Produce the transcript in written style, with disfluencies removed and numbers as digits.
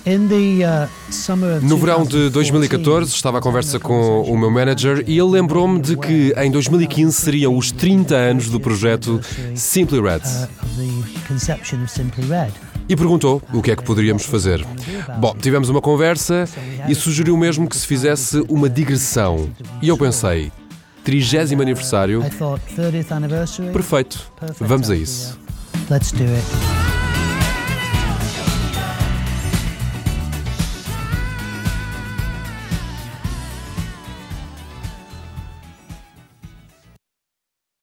No verão de 2014 estava à conversa com o meu manager e ele lembrou-me de que em 2015 seriam os 30 anos do projeto Simply Red. E perguntou o que é que poderíamos fazer. Bom, tivemos uma conversa e sugeriu mesmo que se fizesse uma digressão. E eu pensei, 30º aniversário? Perfeito, vamos a isso. Let's do it.